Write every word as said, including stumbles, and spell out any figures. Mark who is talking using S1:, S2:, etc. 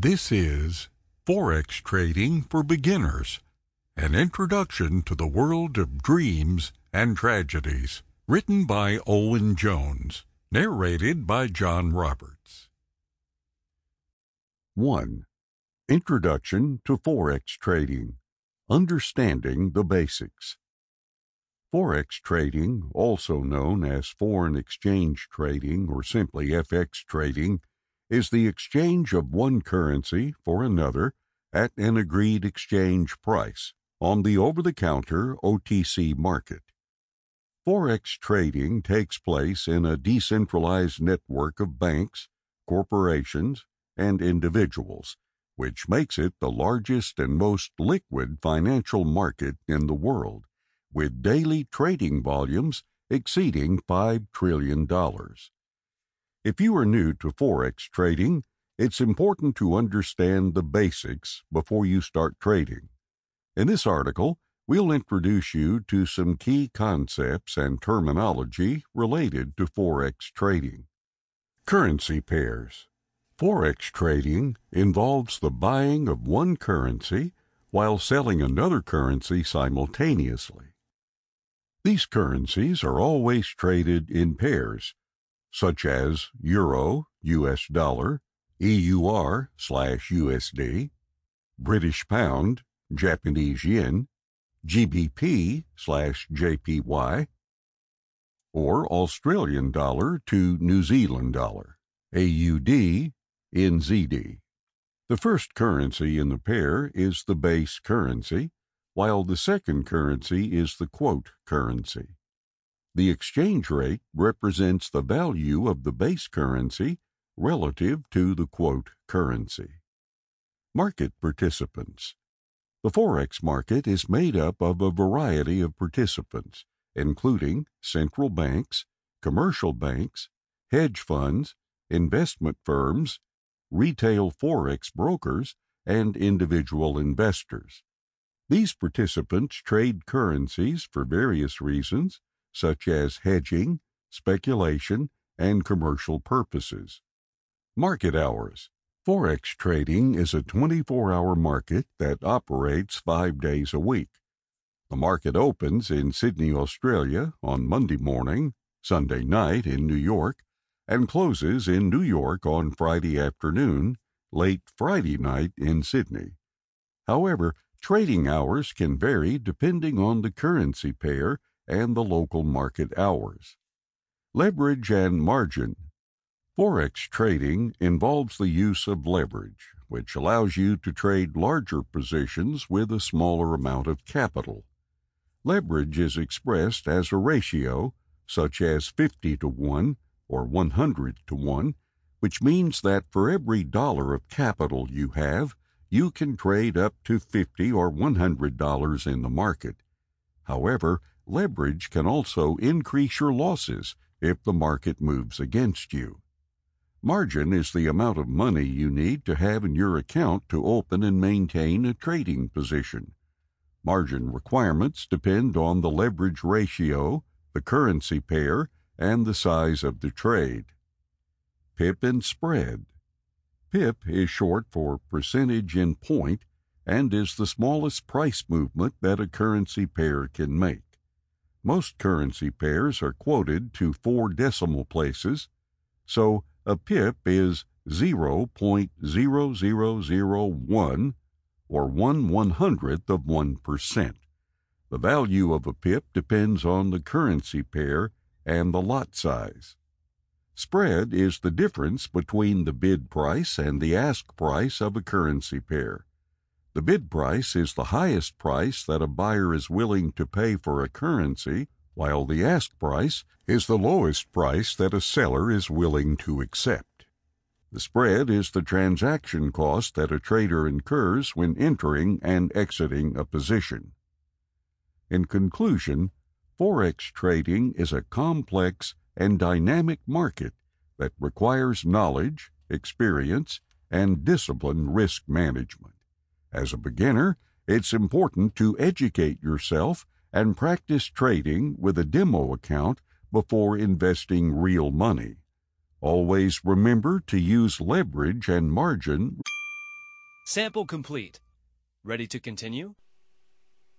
S1: This is Forex Trading for Beginners, an introduction to the world of dreams and tragedies, written by Owen Jones, narrated by John Roberts.
S2: one. Introduction to Forex Trading. Understanding the Basics. Forex trading, also known as foreign exchange trading or simply F X trading, is the exchange of one currency for another at an agreed exchange price on the over-the-counter O T C market. Forex trading takes place in a decentralized network of banks, corporations, and individuals, which makes it the largest and most liquid financial market in the world, with daily trading volumes exceeding five trillion dollars. If you are new to Forex trading, it's important to understand the basics before you start trading. In this article, we'll introduce you to some key concepts and terminology related to Forex trading. Currency pairs. Forex trading involves the buying of one currency while selling another currency simultaneously. These currencies are always traded in pairs, such as Euro, U S dollar, E U R slash U S D, British pound, Japanese yen, G B P slash J P Y, or Australian dollar to New Zealand dollar, A U D, N Z D. The first currency in the pair is the base currency, while the second currency is the quote currency. The exchange rate represents the value of the base currency relative to the quote currency. Market participants. The Forex market is made up of a variety of participants, including central banks, commercial banks, hedge funds, investment firms, retail Forex brokers, and individual investors. These participants trade currencies for various reasons, such as hedging, speculation, and commercial purposes. Market hours. Forex trading is a twenty-four hour market that operates five days a week. The market opens in Sydney, Australia on Monday morning, Sunday night in New York, and closes in New York on Friday afternoon, late Friday night in Sydney. However, trading hours can vary depending on the currency pair and the local market hours. Leverage and margin. Forex trading involves the use of leverage, which allows you to trade larger positions with a smaller amount of capital. Leverage is expressed as a ratio, such as fifty to one or one hundred to one, which means that for every dollar of capital you have, you can trade up to fifty or one hundred dollars in the market. However, leverage can also increase your losses if the market moves against you. Margin is the amount of money you need to have in your account to open and maintain a trading position. Margin requirements depend on the leverage ratio, the currency pair, and the size of the trade. P I P and spread. P I P is short for percentage in point and is the smallest price movement that a currency pair can make. Most currency pairs are quoted to four decimal places, so a P I P is zero point zero zero zero one or one one hundredth of one percent. The value of a P I P depends on the currency pair and the lot size. Spread is the difference between the bid price and the ask price of a currency pair. The bid price is the highest price that a buyer is willing to pay for a currency, while the ask price is the lowest price that a seller is willing to accept. The spread is the transaction cost that a trader incurs when entering and exiting a position. In conclusion, Forex trading is a complex and dynamic market that requires knowledge, experience, and disciplined risk management. As a beginner, it's important to educate yourself and practice trading with a demo account before investing real money. Always remember to use leverage and margin.
S3: Sample complete. Ready to continue?